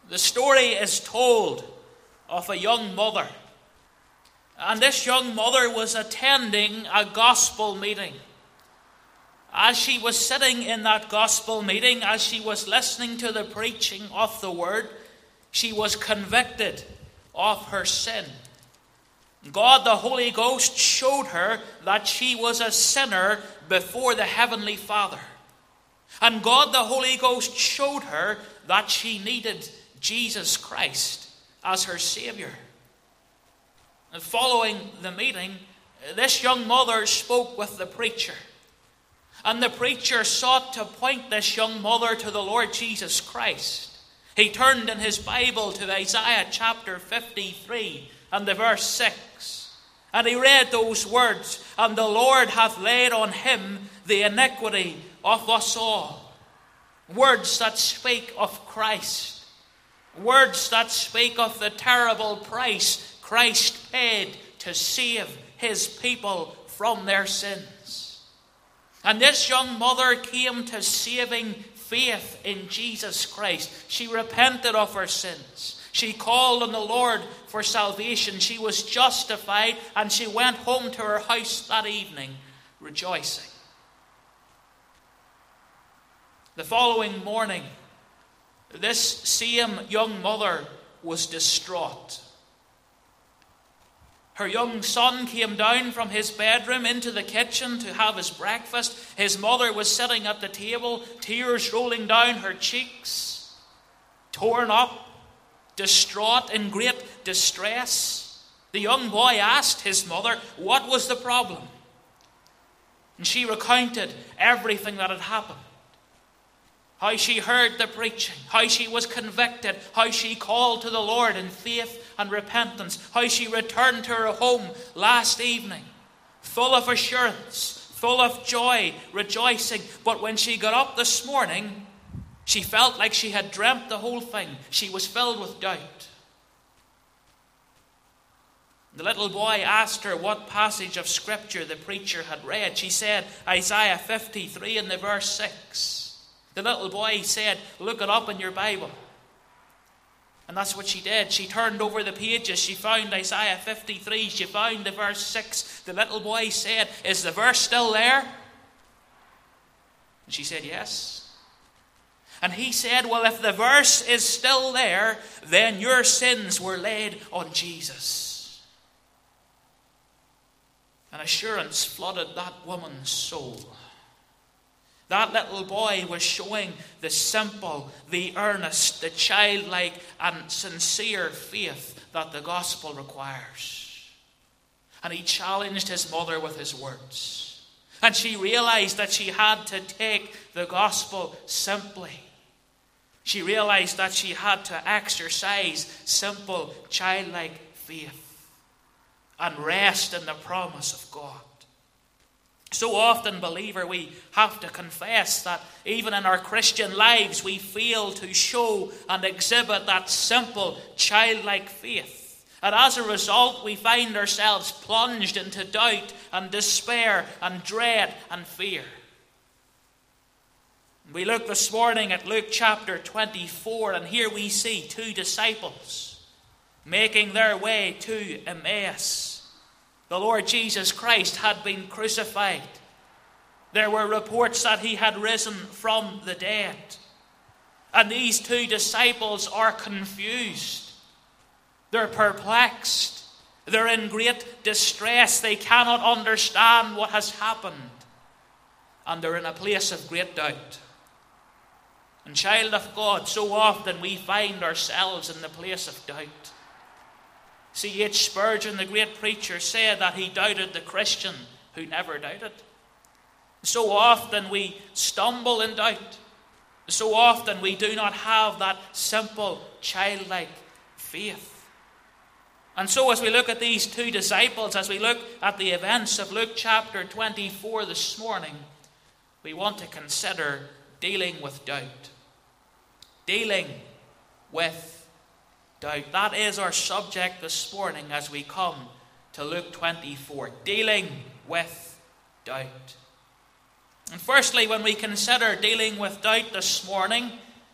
The story is told of a young mother. And this young mother was attending a gospel meeting. As she was sitting in that gospel meeting, as she was listening to the preaching of the word, she was convicted of her sin. God, the Holy Ghost, showed her that she was a sinner before the Heavenly Father. And God, the Holy Ghost, showed her that she needed Jesus Christ as her Savior. And following the meeting, this young mother spoke with the preacher. And the preacher sought to point this young mother to the Lord Jesus Christ. He turned in his Bible to Isaiah chapter 53 and the verse 6. And he read those words, "And the Lord hath laid on him the iniquity of us all." Words that speak of Christ. Words that speak of the terrible price Christ paid to save his people from their sins. And this young mother came to saving faith in Jesus Christ. She repented of her sins. She called on the Lord for salvation. She was justified, and she went home to her house that evening rejoicing. The following morning, this same young mother was distraught. Her young son came down from his bedroom into the kitchen to have his breakfast. His mother was sitting at the table, tears rolling down her cheeks, torn up, distraught, in great distress. The young boy asked his mother what was the problem. And she recounted everything that had happened. How she heard the preaching, how she was convicted, how she called to the Lord in faith and repentance, how she returned to her home last evening, full of assurance, full of joy, rejoicing. But when she got up this morning, she felt like she had dreamt the whole thing. She was filled with doubt. The little boy asked her what passage of Scripture the preacher had read. She said Isaiah 53 and the verse 6. The little boy said, "Look it up in your Bible." And that's what she did. She turned over the pages. She found Isaiah 53. She found the verse 6. The little boy said, "Is the verse still there?" And she said, "Yes." And he said, "Well, if the verse is still there, then your sins were laid on Jesus." An assurance flooded that woman's soul. That little boy was showing the simple, the earnest, the childlike and sincere faith that the gospel requires. And he challenged his mother with his words. And she realized that she had to take the gospel simply. She realized that she had to exercise simple, childlike faith and rest in the promise of God. So often, believer, we have to confess that even in our Christian lives we fail to show and exhibit that simple, childlike faith. And as a result, we find ourselves plunged into doubt and despair and dread and fear. We look this morning at Luke chapter 24, and here we see two disciples making their way to Emmaus. The Lord Jesus Christ had been crucified. There were reports that he had risen from the dead. And these two disciples are confused. They're perplexed. They're in great distress. They cannot understand what has happened. And they're in a place of great doubt. And child of God, so often we find ourselves in the place of doubt. C.H. Spurgeon, the great preacher, said that he doubted the Christian who never doubted. So often we stumble in doubt. So often we do not have that simple, childlike faith. And so as we look at these two disciples, as we look at the events of Luke chapter 24 this morning, we want to consider dealing with doubt. Dealing with doubt. That is our subject this morning as we come to Luke 24. Dealing with doubt. And firstly, when we consider dealing with doubt this morning,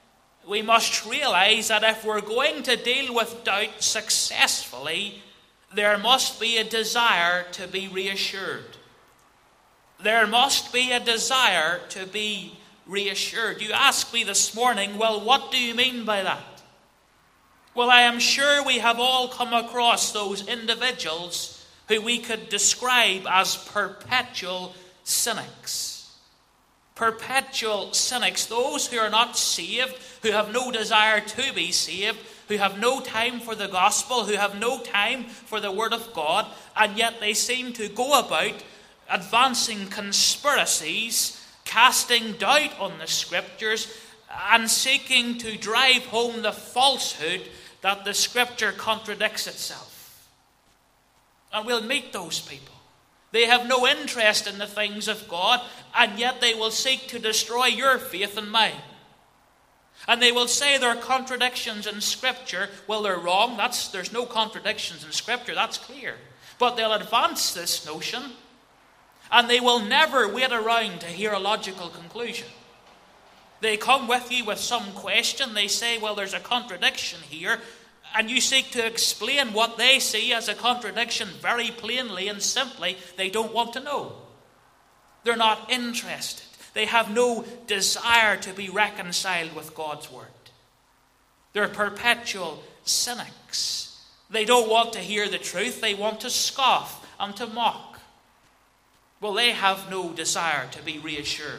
we must realize that if we're going to deal with doubt successfully, there must be a desire to be reassured. There must be a desire to be reassured. You ask me this morning, well, what do you mean by that? Well, I am sure we have all come across those individuals who we could describe as perpetual cynics. Perpetual cynics, those who are not saved, who have no desire to be saved, who have no time for the gospel, who have no time for the word of God, and yet they seem to go about advancing conspiracies, casting doubt on the Scriptures, and seeking to drive home the falsehood that the Scripture contradicts itself. And we'll meet those people. They have no interest in the things of God, and yet they will seek to destroy your faith and mine. And they will say there are contradictions in Scripture. Well, they're wrong. There's no contradictions in Scripture. That's clear. But they'll advance this notion, and they will never wait around to hear a logical conclusion. They come with you with some question. They say, well, there's a contradiction here. And you seek to explain what they see as a contradiction very plainly and simply. They don't want to know. They're not interested. They have no desire to be reconciled with God's word. They're perpetual cynics. They don't want to hear the truth. They want to scoff and to mock. Well, they have no desire to be reassured.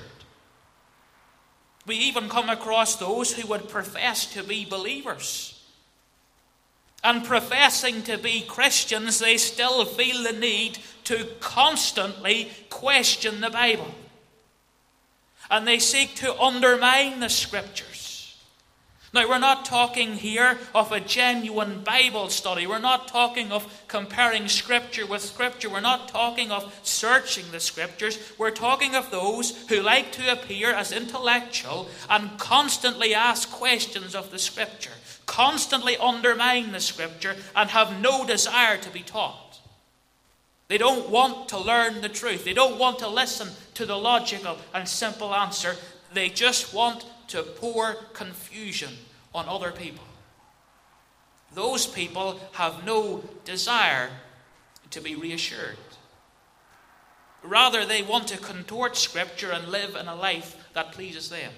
We even come across those who would profess to be believers. And professing to be Christians, they still feel the need to constantly question the Bible. And they seek to undermine the Scriptures. Now, we're not talking here of a genuine Bible study. We're not talking of comparing Scripture with Scripture. We're not talking of searching the Scriptures. We're talking of those who like to appear as intellectual and constantly ask questions of the Scripture, constantly undermine the Scripture, and have no desire to be taught. They don't want to learn the truth. They don't want to listen to the logical and simple answer. They just want to pour confusion on other people. Those people have no desire to be reassured. Rather, they want to contort Scripture and live in a life that pleases them.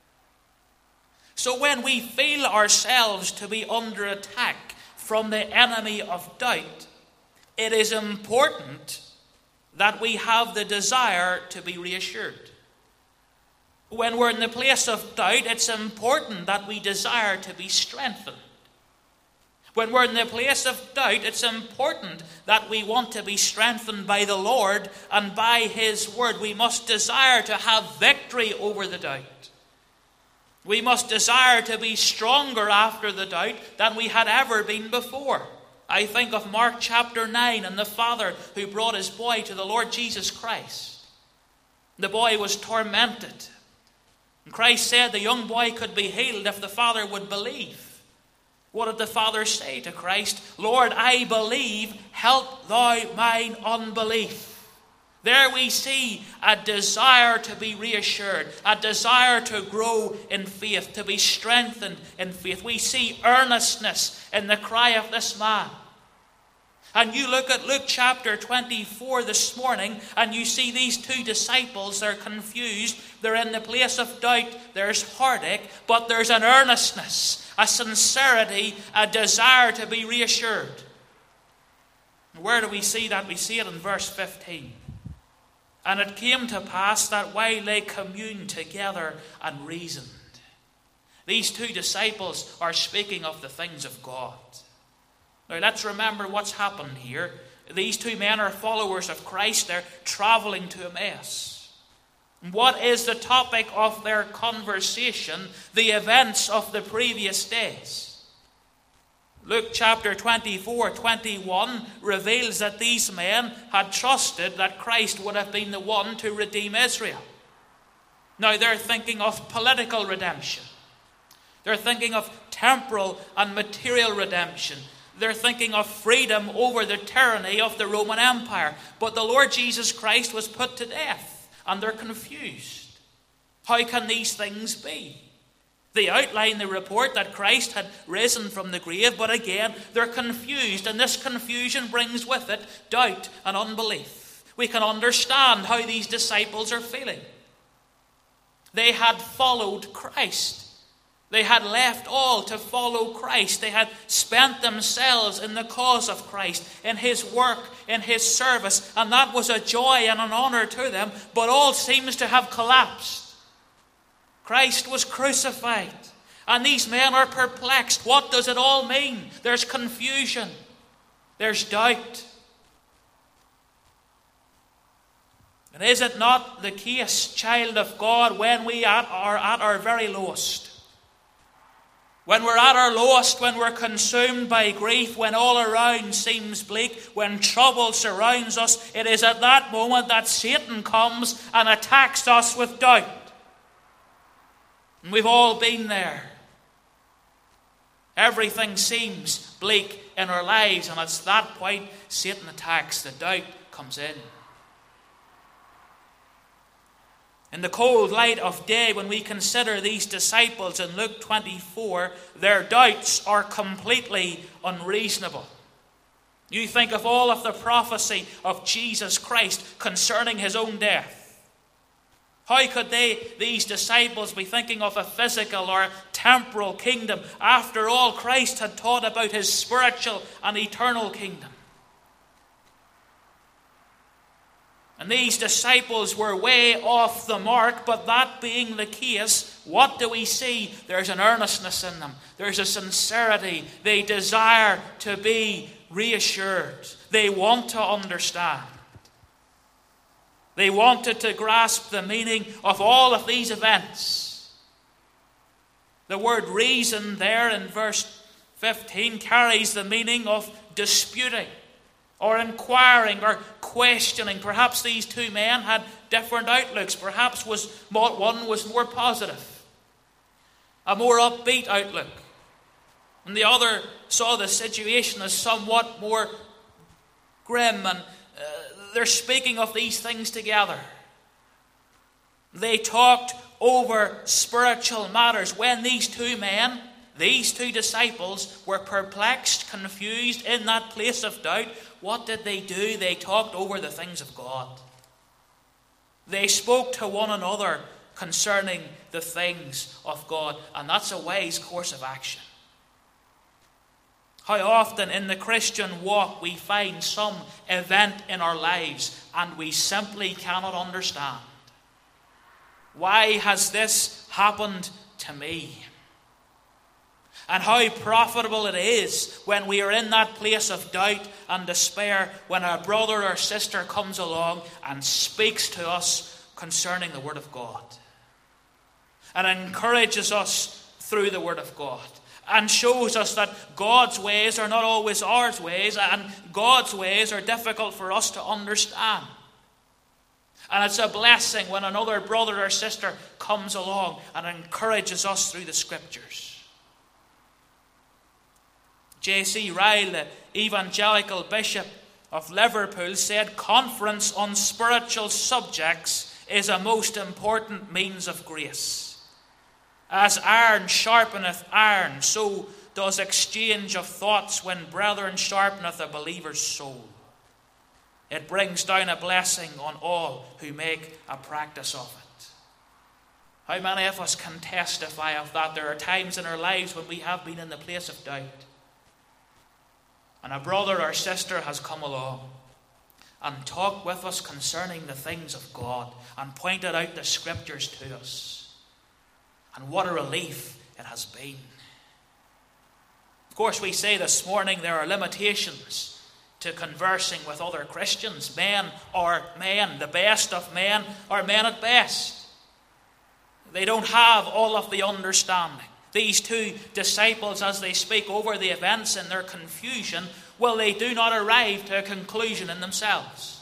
So when we feel ourselves to be under attack from the enemy of doubt, it is important that we have the desire to be reassured. When we're in the place of doubt, it's important that we desire to be strengthened. When we're in the place of doubt, it's important that we want to be strengthened by the Lord and by His Word. We must desire to have victory over the doubt. We must desire to be stronger after the doubt than we had ever been before. I think of Mark chapter 9 and the father who brought his boy to the Lord Jesus Christ. The boy was tormented. And Christ said the young boy could be healed if the father would believe. What did the father say to Christ? Lord, I believe, help thou mine unbelief. There we see a desire to be reassured, a desire to grow in faith, to be strengthened in faith. We see earnestness in the cry of this man. And you look at Luke chapter 24 this morning, and you see these two disciples. They're confused. They're in the place of doubt. There's heartache, but there's an earnestness, a sincerity, a desire to be reassured. Where do we see that? We see it in verse 15. And it came to pass that while they communed together and reasoned. These two disciples are speaking of the things of God. Now let's remember what's happened here. These two men are followers of Christ. They're traveling to Emmaus. What is the topic of their conversation? The events of the previous days. Luke chapter 24:21 reveals that these men had trusted that Christ would have been the one to redeem Israel. Now they're thinking of political redemption. They're thinking of temporal and material redemption. They're thinking of freedom over the tyranny of the Roman Empire. But the Lord Jesus Christ was put to death, and they're confused. How can these things be? They outline the report that Christ had risen from the grave, but again, they're confused, and this confusion brings with it doubt and unbelief. We can understand how these disciples are feeling. They had followed Christ. They had left all to follow Christ. They had spent themselves in the cause of Christ, in his work, in his service, and that was a joy and an honor to them, but all seems to have collapsed. Christ was crucified, and these men are perplexed. What does it all mean? There's confusion. There's doubt. And is it not the case, child of God, when we are at our very lowest? When we're at our lowest, when we're consumed by grief, when all around seems bleak, when trouble surrounds us, it is at that moment that Satan comes and attacks us with doubt. And we've all been there. Everything seems bleak in our lives, and it's that point Satan attacks, the doubt comes in. In the cold light of day, when we consider these disciples in Luke 24, their doubts are completely unreasonable. You think of all of the prophecy of Jesus Christ concerning his own death. How could these disciples, be thinking of a physical or temporal kingdom? After all, Christ had taught about his spiritual and eternal kingdom. And these disciples were way off the mark, but that being the case, what do we see? There's an earnestness in them. There's a sincerity. They desire to be reassured. They want to understand. They wanted to grasp the meaning of all of these events. The word reason there in verse 15 carries the meaning of disputing or inquiring or questioning. Perhaps these two men had different outlooks. Perhaps one was more positive, a more upbeat outlook, and the other saw the situation as somewhat more grim, and they're speaking of these things together. They talked over spiritual matters. When these two men, these two disciples, were perplexed, confused, in that place of doubt, what did they do? They talked over the things of God. They spoke to one another concerning the things of God, and that's a wise course of action. How often in the Christian walk we find some event in our lives and we simply cannot understand. Why has this happened to me? And how profitable it is when we are in that place of doubt and despair, when a brother or sister comes along and speaks to us concerning the Word of God and encourages us through the Word of God, and shows us that God's ways are not always our ways, and God's ways are difficult for us to understand. And it's a blessing when another brother or sister comes along and encourages us through the Scriptures. J.C. Ryle, the evangelical bishop of Liverpool, said, "Conference on spiritual subjects is a most important means of grace. As iron sharpeneth iron, so does exchange of thoughts when brethren sharpeneth a believer's soul. It brings down a blessing on all who make a practice of it." How many of us can testify of that? There are times in our lives when we have been in the place of doubt, and a brother or sister has come along and talked with us concerning the things of God and pointed out the Scriptures to us. And what a relief it has been. Of course, we say this morning there are limitations to conversing with other Christians. Men are men. The best of men are men at best. They don't have all of the understanding. These two disciples, as they speak over the events in their confusion, well, they do not arrive to a conclusion in themselves.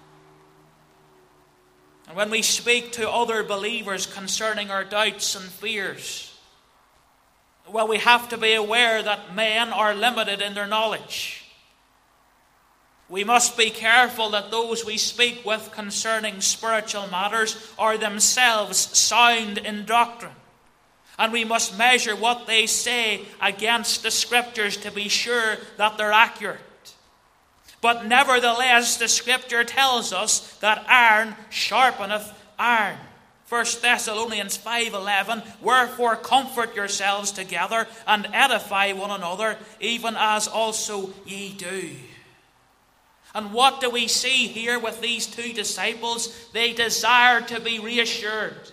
And when we speak to other believers concerning our doubts and fears, well, we have to be aware that men are limited in their knowledge. We must be careful that those we speak with concerning spiritual matters are themselves sound in doctrine, And we must measure what they say against the Scriptures to be sure that they're accurate. But nevertheless, the Scripture tells us that iron sharpeneth iron. 1 Thessalonians 5:11, wherefore comfort yourselves together and edify one another, even as also ye do. And what do we see here with these two disciples? They desired to be reassured.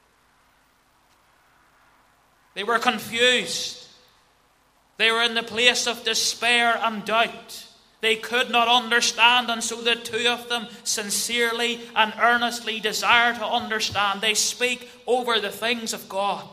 They were confused. They were in the place of despair and doubt. They could not understand, and so the two of them sincerely and earnestly desire to understand. They speak over the things of God.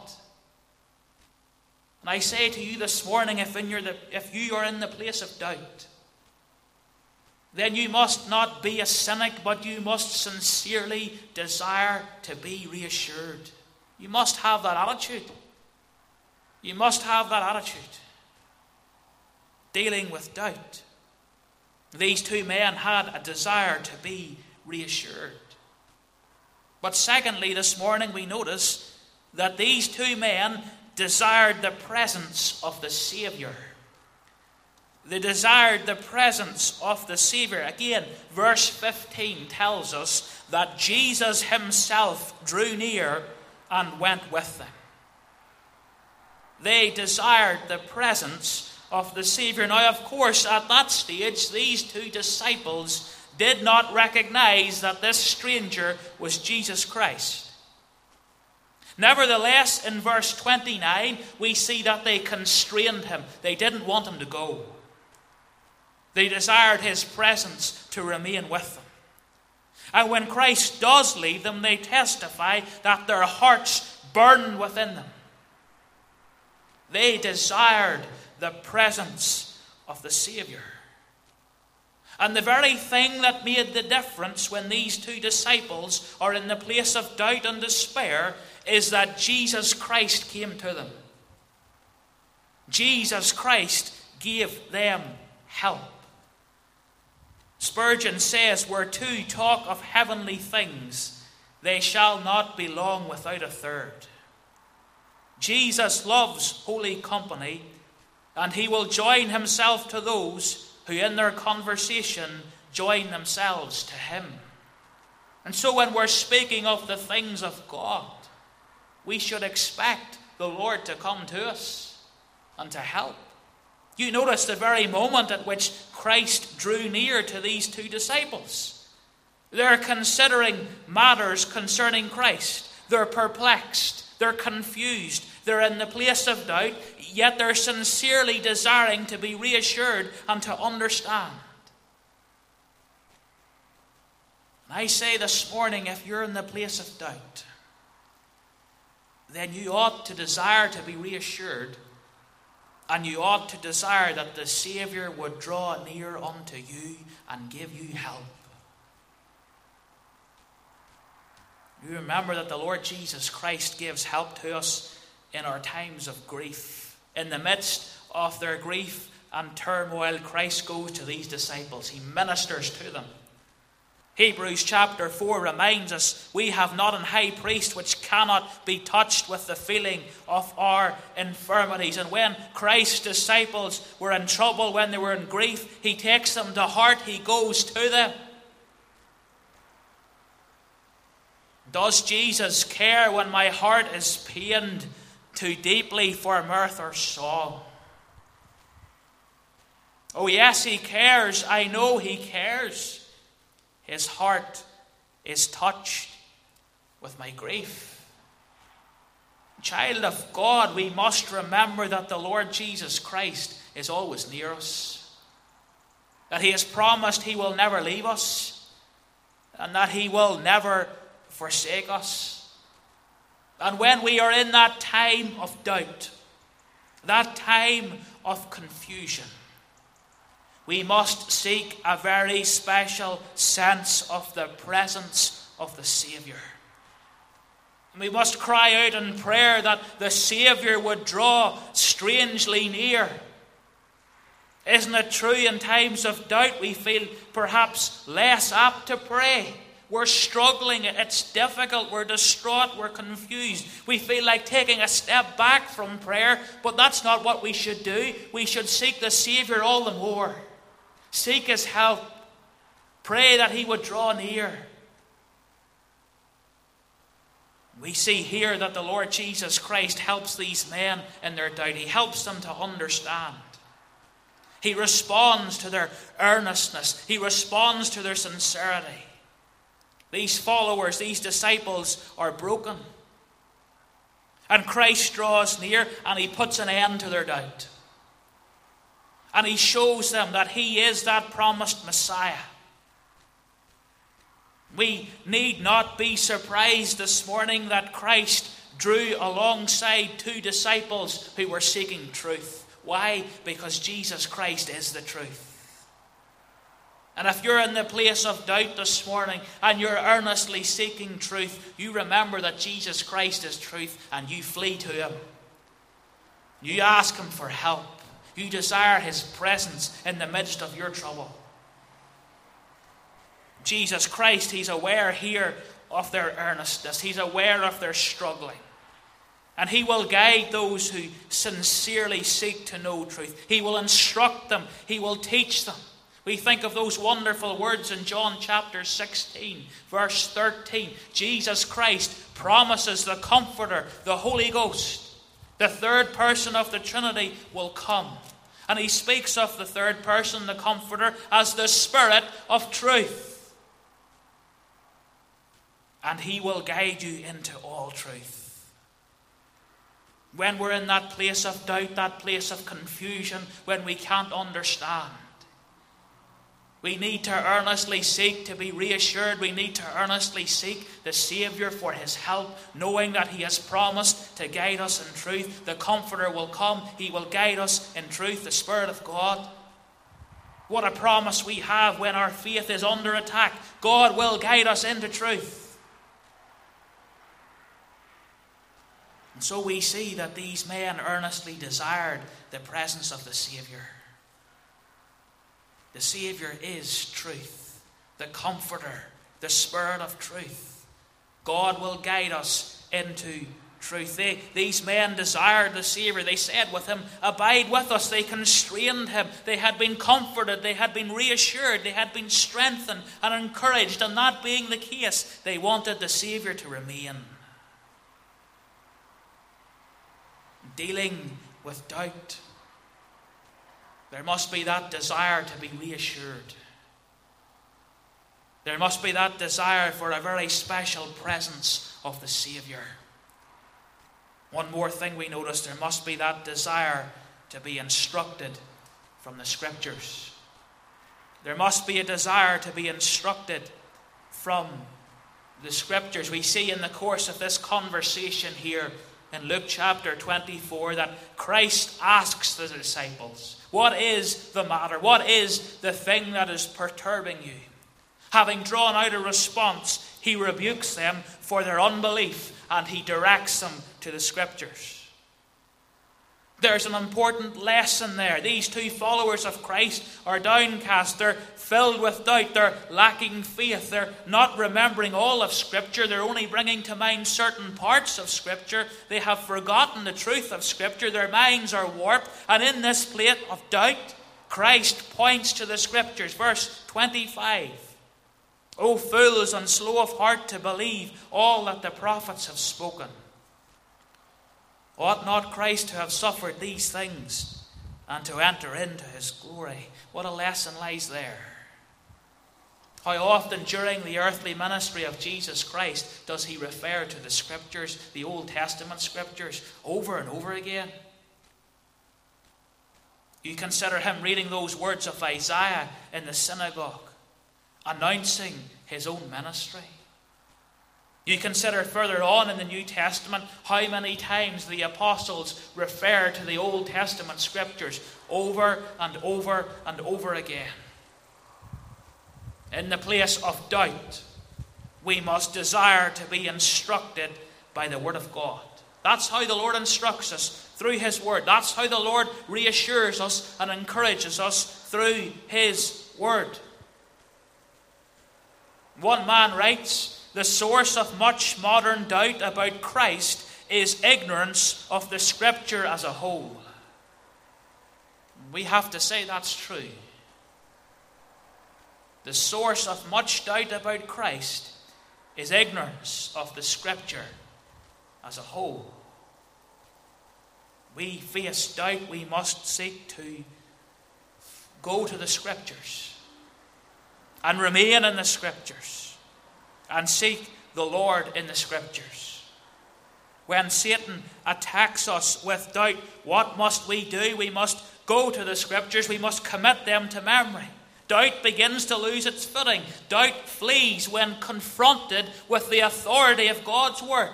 And I say to you this morning, if you are in the place of doubt, then you must not be a cynic, but you must sincerely desire to be reassured. You must have that attitude. You must have that attitude. Dealing with doubt. These two men had a desire to be reassured. But secondly, this morning we notice that these two men desired the presence of the Savior. They desired the presence of the Savior. Again, verse 15 tells us that Jesus himself drew near and went with them. They desired the presence of the Savior. Now, of course, at that stage, these two disciples did not recognize that this stranger was Jesus Christ. Nevertheless, in verse 29, we see that they constrained him. They didn't want him to go. They desired his presence to remain with them. And when Christ does leave them, they testify that their hearts burn within them. They desired the presence of the Savior. And the very thing that made the difference when these two disciples are in the place of doubt and despair is that Jesus Christ came to them. Jesus Christ gave them help. Spurgeon says, where two talk of heavenly things, they shall not be long without a third. Jesus loves holy company, and he will join himself to those who in their conversation join themselves to him. And so when we're speaking of the things of God, we should expect the Lord to come to us and to help. You notice the very moment at which Christ drew near to these two disciples. They're considering matters concerning Christ. They're perplexed. They're confused. They're in the place of doubt, yet they're sincerely desiring to be reassured and to understand. And I say this morning, if you're in the place of doubt, then you ought to desire to be reassured, and you ought to desire that the Savior would draw near unto you and give you help. You remember that the Lord Jesus Christ gives help to us in our times of grief. In the midst of their grief and turmoil, Christ goes to these disciples. He ministers to them. Hebrews chapter 4 reminds us, we have not an high priest which cannot be touched with the feeling of our infirmities. And when Christ's disciples were in trouble, when they were in grief, he takes them to heart. He goes to them. Does Jesus care when my heart is pained too deeply for mirth or song? Oh yes, he cares. I know he cares. His heart is touched with my grief. Child of God, we must remember that the Lord Jesus Christ is always near us. That he has promised he will never leave us. And that he will never forsake us. And when we are in that time of doubt, that time of confusion, we must seek a very special sense of the presence of the Savior. We must cry out in prayer that the Savior would draw strangely near. Isn't it true in times of doubt we feel perhaps less apt to pray? We're struggling. It's difficult. We're distraught. We're confused. We feel like taking a step back from prayer, but that's not what we should do. We should seek the Savior all the more. Seek His help. Pray that He would draw near. We see here that the Lord Jesus Christ helps these men in their doubt. He helps them to understand. He responds to their earnestness. He responds to their sincerity. These followers, these disciples are broken. And Christ draws near and He puts an end to their doubt. And He shows them that He is that promised Messiah. We need not be surprised this morning that Christ drew alongside two disciples who were seeking truth. Why? Because Jesus Christ is the truth. And if you're in the place of doubt this morning and you're earnestly seeking truth, you remember that Jesus Christ is truth and you flee to Him. You ask Him for help. You desire His presence in the midst of your trouble. Jesus Christ, He's aware here of their earnestness. He's aware of their struggling. And He will guide those who sincerely seek to know truth. He will instruct them. He will teach them. We think of those wonderful words in John chapter 16, verse 13. Jesus Christ promises the Comforter, the Holy Ghost, the third person of the Trinity, will come. And He speaks of the third person, the Comforter, as the Spirit of truth. And He will guide you into all truth. When we're in that place of doubt, that place of confusion, when we can't understand, we need to earnestly seek to be reassured. We need to earnestly seek the Savior for His help, knowing that He has promised to guide us in truth. The Comforter will come. He will guide us in truth, the Spirit of God. What a promise we have when our faith is under attack. God will guide us into truth. And so we see that these men earnestly desired the presence of the Savior. The Savior is truth, the Comforter, the Spirit of truth. God will guide us into truth. These men desired the Savior. They said with Him, "Abide with us." They constrained Him. They had been comforted. They had been reassured. They had been strengthened and encouraged. And that being the case, they wanted the Savior to remain. Dealing with doubt, there must be that desire to be reassured. There must be that desire for a very special presence of the Savior. One more thing we notice, there must be that desire to be instructed from the Scriptures. There must be a desire to be instructed from the Scriptures. We see in the course of this conversation here in Luke chapter 24 that Christ asks the disciples, "What is the matter? What is the thing that is perturbing you?" Having drawn out a response, He rebukes them for their unbelief and He directs them to the Scriptures. There's an important lesson there. These two followers of Christ are downcast. They're filled with doubt. They're lacking faith. They're not remembering all of Scripture. They're only bringing to mind certain parts of Scripture. They have forgotten the truth of Scripture. Their minds are warped. And in this place of doubt, Christ points to the Scriptures. Verse 25. "O fools and slow of heart to believe all that the prophets have spoken. Ought not Christ to have suffered these things and to enter into His glory?" What a lesson lies there. How often during the earthly ministry of Jesus Christ does He refer to the Scriptures, the Old Testament Scriptures, over and over again? You consider Him reading those words of Isaiah in the synagogue, announcing His own ministry. You consider further on in the New Testament how many times the apostles refer to the Old Testament Scriptures over and over and over again. In the place of doubt, we must desire to be instructed by the Word of God. That's how the Lord instructs us, through His Word. That's how the Lord reassures us and encourages us, through His Word. One man writes, "The source of much modern doubt about Christ is ignorance of the Scripture as a whole." We have to say that's true. The source of much doubt about Christ is ignorance of the Scripture as a whole. We face doubt, we must seek to go to the Scriptures and remain in the Scriptures and seek the Lord in the Scriptures. When Satan attacks us with doubt, what must we do? We must go to the Scriptures. We must commit them to memory. Doubt begins to lose its footing. Doubt flees when confronted with the authority of God's Word.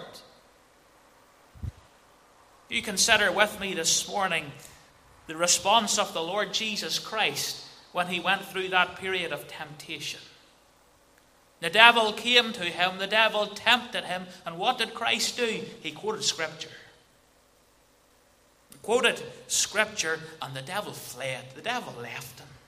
You consider with me this morning the response of the Lord Jesus Christ when he went through that period of temptation. The devil came to him, the devil tempted him, and what did Christ do? He quoted Scripture. He quoted Scripture, and the devil fled. The devil left him.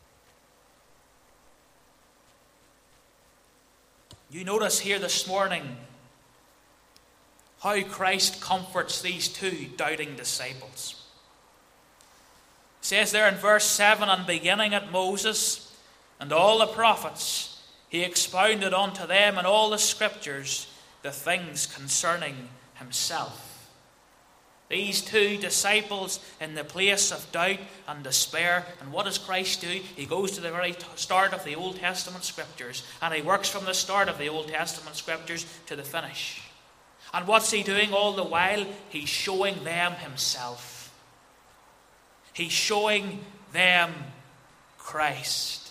You notice here this morning how Christ comforts these two doubting disciples. It says there in verse 7, "And beginning at Moses and all the prophets, he expounded unto them in all the Scriptures the things concerning himself." These two disciples in the place of doubt and despair. And what does Christ do? He goes to the very start of the Old Testament Scriptures, and he works from the start of the Old Testament Scriptures to the finish. And what's he doing all the while? He's showing them himself. He's showing them Christ.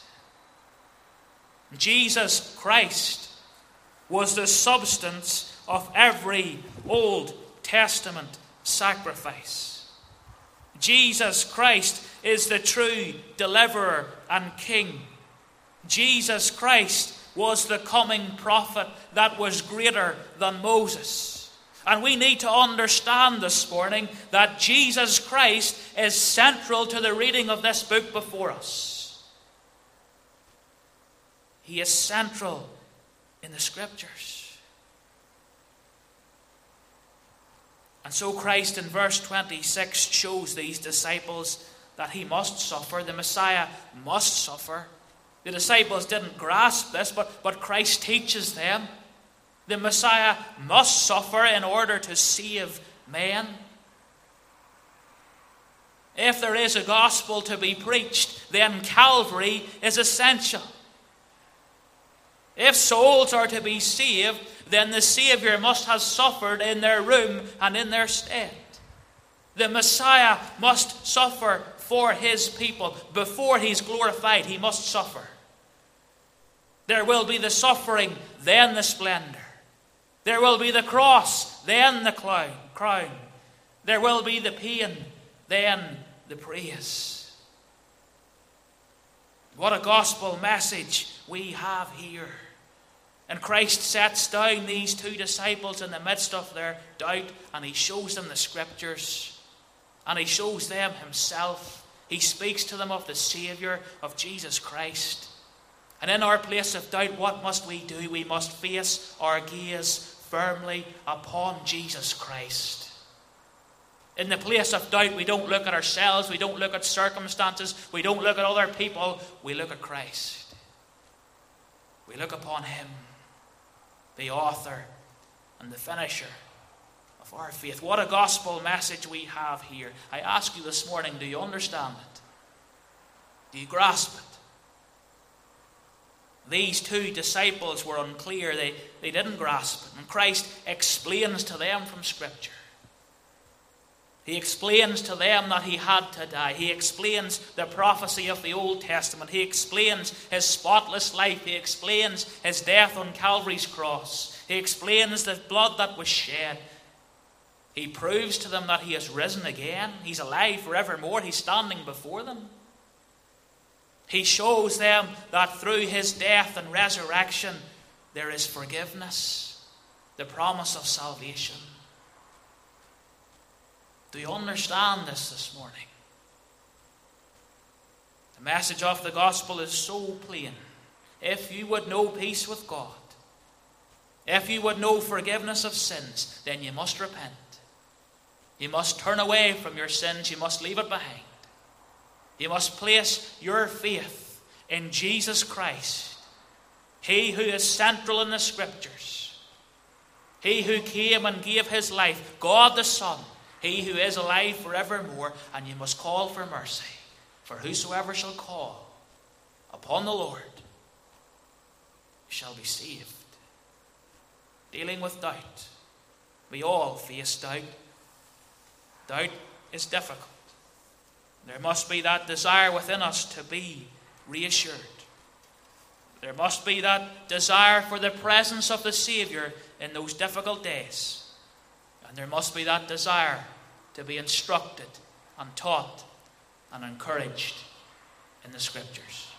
Jesus Christ was the substance of every Old Testament sacrifice. Jesus Christ is the true deliverer and king. Jesus Christ was the coming prophet that was greater than Moses. And we need to understand this morning that Jesus Christ is central to the reading of this book before us. He is central in the Scriptures. And so Christ in verse 26 shows these disciples that he must suffer. The Messiah must suffer. The disciples didn't grasp this, but Christ teaches them. The Messiah must suffer in order to save men. If there is a gospel to be preached, then Calvary is essential. If souls are to be saved, then the Saviour must have suffered in their room and in their stead. The Messiah must suffer for his people. Before he's glorified, he must suffer. There will be the suffering, then the splendor. There will be the cross, then the crown. There will be the pain, then the praise. What a gospel message we have here. And Christ sets down these two disciples in the midst of their doubt, and he shows them the Scriptures, and he shows them himself. He speaks to them of the Saviour, of Jesus Christ. And in our place of doubt, what must we do? We must face our gaze firmly upon Jesus Christ. In the place of doubt, we don't look at ourselves, we don't look at circumstances, we don't look at other people, we look at Christ. We look upon him, the author and the finisher of our faith. What a gospel message we have here. I ask you this morning, do you understand it? Do you grasp it? These two disciples were unclear. They didn't grasp it. And Christ explains to them from Scripture. He explains to them that he had to die. He explains the prophecy of the Old Testament. He explains his spotless life. He explains his death on Calvary's cross. He explains the blood that was shed. He proves to them that he has risen again. He's alive forevermore. He's standing before them. He shows them that through his death and resurrection there is forgiveness, the promise of salvation. Do you understand this morning? The message of the gospel is so plain. if you would know peace with God, if you would know forgiveness of sins, then you must repent. You must turn away from your sins. You must leave it behind. You must place your faith in Jesus Christ, He who is central in the Scriptures, He who came and gave His life, God the Son, He who is alive forevermore, and you must call for mercy. For whosoever shall call upon the Lord shall be saved. Dealing with doubt. We all face doubt. Doubt is difficult. There must be that desire within us to be reassured. There must be that desire for the presence of the Saviour in those difficult days. And there must be that desire to be instructed and taught and encouraged in the Scriptures.